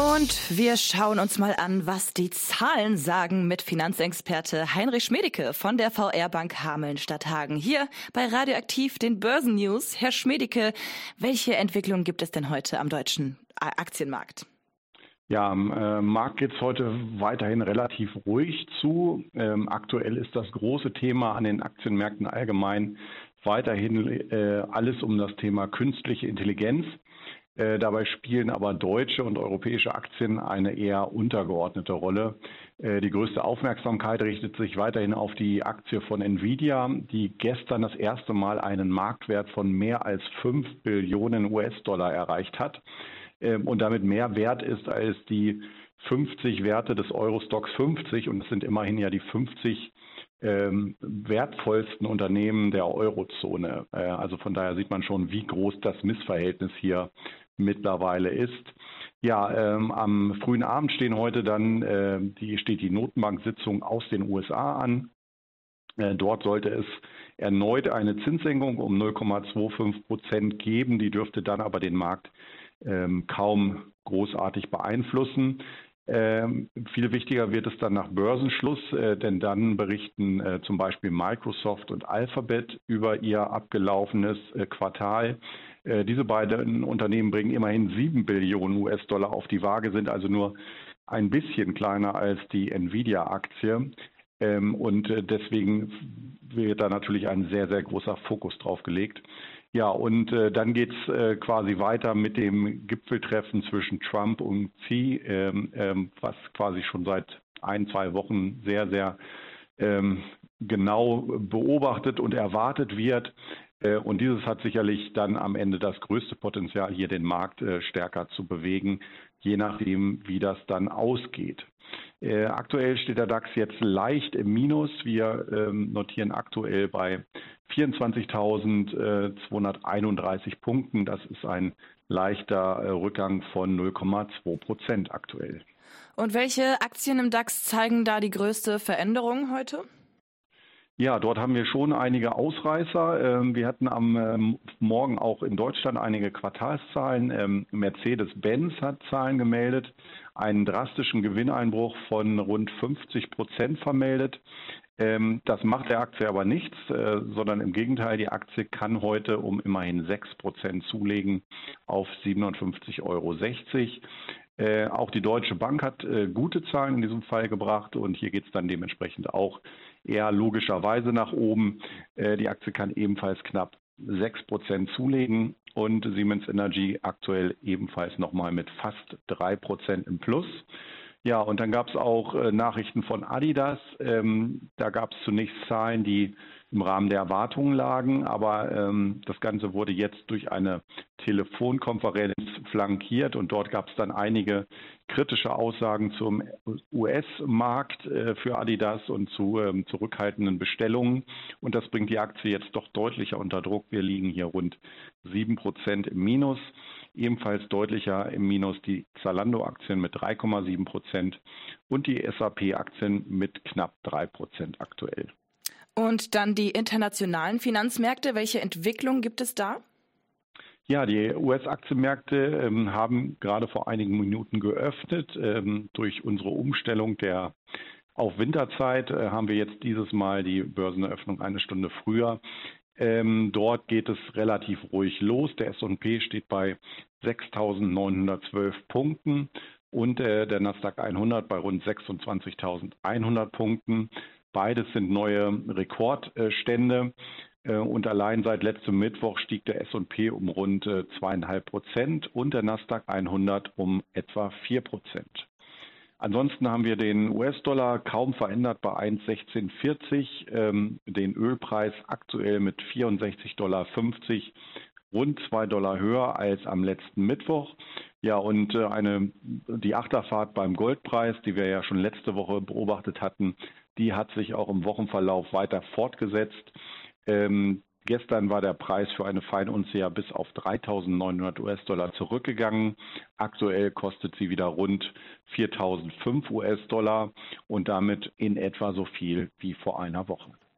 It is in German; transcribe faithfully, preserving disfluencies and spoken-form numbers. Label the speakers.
Speaker 1: Und wir schauen uns mal an, was die Zahlen sagen mit Finanzexperte Heinrich Schmedicke von der V R-Bank Hameln-Stadthagen. Hier bei Radioaktiv, den Börsennews. Herr Schmedicke, welche Entwicklung gibt es denn heute am deutschen Aktienmarkt?
Speaker 2: Ja, am äh, Markt geht es heute weiterhin relativ ruhig zu. Ähm, aktuell ist das große Thema an den Aktienmärkten allgemein weiterhin äh, alles um das Thema künstliche Intelligenz. Äh, dabei spielen aber deutsche und europäische Aktien eine eher untergeordnete Rolle. Äh, die größte Aufmerksamkeit richtet sich weiterhin auf die Aktie von Nvidia, die gestern das erste Mal einen Marktwert von mehr als fünf Billionen U S-Dollar erreicht hat äh, und damit mehr wert ist als die fünfzig Werte des Eurostoxx fünfzig. Und das sind immerhin ja die fünfzig ähm, wertvollsten Unternehmen der Eurozone. Äh, also von daher sieht man schon, wie groß das Missverhältnis hier mittlerweile ist. Ja, ähm, am frühen Abend stehen heute dann äh, die, steht die Notenbank-Sitzung aus den U S A an. Äh, dort sollte es erneut eine Zinssenkung um null Komma fünfundzwanzig Prozent geben. Die dürfte dann aber den Markt ähm, kaum großartig beeinflussen. Ähm, viel wichtiger wird es dann nach Börsenschluss, äh, denn dann berichten äh, zum Beispiel Microsoft und Alphabet über ihr abgelaufenes äh, Quartal. Äh, diese beiden Unternehmen bringen immerhin sieben Billionen U S-Dollar auf die Waage, sind also nur ein bisschen kleiner als die Nvidia-Aktie. Ähm, und äh, deswegen wird da natürlich ein sehr, sehr großer Fokus drauf gelegt. Ja, und äh, dann geht es äh, quasi weiter mit dem Gipfeltreffen zwischen Trump und Xi, ähm, ähm, was quasi schon seit ein, zwei Wochen sehr, sehr ähm, genau beobachtet und erwartet wird. Äh, und dieses hat sicherlich dann am Ende das größte Potenzial, hier den Markt äh, stärker zu bewegen, je nachdem, wie das dann ausgeht. Äh, aktuell steht der DAX jetzt leicht im Minus. Wir ähm, notieren aktuell bei vierundzwanzigtausendzweihunderteinunddreißig Punkten. Das ist ein leichter äh, Rückgang von null Komma zwei Prozent aktuell.
Speaker 1: Und welche Aktien im DAX zeigen da die größte Veränderung heute?
Speaker 2: Ja, dort haben wir schon einige Ausreißer. Wir hatten am Morgen auch in Deutschland einige Quartalszahlen. Mercedes-Benz hat Zahlen gemeldet, einen drastischen Gewinneinbruch von rund fünfzig Prozent vermeldet. Das macht der Aktie aber nichts, sondern im Gegenteil, die Aktie kann heute um immerhin sechs Prozent zulegen auf siebenundfünfzig Euro sechzig. Äh, auch die Deutsche Bank hat äh, gute Zahlen in diesem Fall gebracht und hier geht es dann dementsprechend auch eher logischerweise nach oben. Äh, die Aktie kann ebenfalls knapp sechs Prozent zulegen und Siemens Energy aktuell ebenfalls nochmal mit fast drei Prozent im Plus. Ja, und dann gab es auch äh, Nachrichten von Adidas. Ähm, da gab es zunächst Zahlen, die im Rahmen der Erwartungen lagen, aber ähm, das Ganze wurde jetzt durch eine Telefonkonferenz flankiert und dort gab es dann einige kritische Aussagen zum U S-Markt äh, für Adidas und zu ähm, zurückhaltenden Bestellungen und das bringt die Aktie jetzt doch deutlicher unter Druck. Wir liegen hier rund sieben Prozent im Minus. Ebenfalls deutlicher im Minus die Zalando-Aktien mit drei Komma sieben Prozent und die S A P-Aktien mit knapp drei Prozent aktuell.
Speaker 1: Und dann die internationalen Finanzmärkte. Welche Entwicklung gibt es da?
Speaker 2: Ja, die U S-Aktienmärkte ähm, haben gerade vor einigen Minuten geöffnet. Ähm, durch unsere Umstellung der auf Winterzeit äh, haben wir jetzt dieses Mal die Börseneröffnung eine Stunde früher. Ähm, dort geht es relativ ruhig los. Der S und P steht bei sechstausendneunhundertzwölf Punkten und äh, der Nasdaq hundert bei rund sechsundzwanzigtausendeinhundert Punkten. Beides sind neue Rekordstände äh, und allein seit letztem Mittwoch stieg der S und P um rund äh, zwei Komma fünf Prozent und der Nasdaq hundert um etwa vier Prozent. Ansonsten haben wir den U S-Dollar kaum verändert bei eins Komma sechzehn vierzig, ähm, den Ölpreis aktuell mit vierundsechzig Komma fünfzig Dollar, rund zwei Dollar höher als am letzten Mittwoch. Ja, und äh, eine, die Achterfahrt beim Goldpreis, die wir ja schon letzte Woche beobachtet hatten, die hat sich auch im Wochenverlauf weiter fortgesetzt. Ähm, Gestern war der Preis für eine Feinunze ja bis auf dreitausendneunhundert U S-Dollar zurückgegangen. Aktuell kostet sie wieder rund viertausendfünf U S-Dollar und damit in etwa so viel wie vor einer Woche.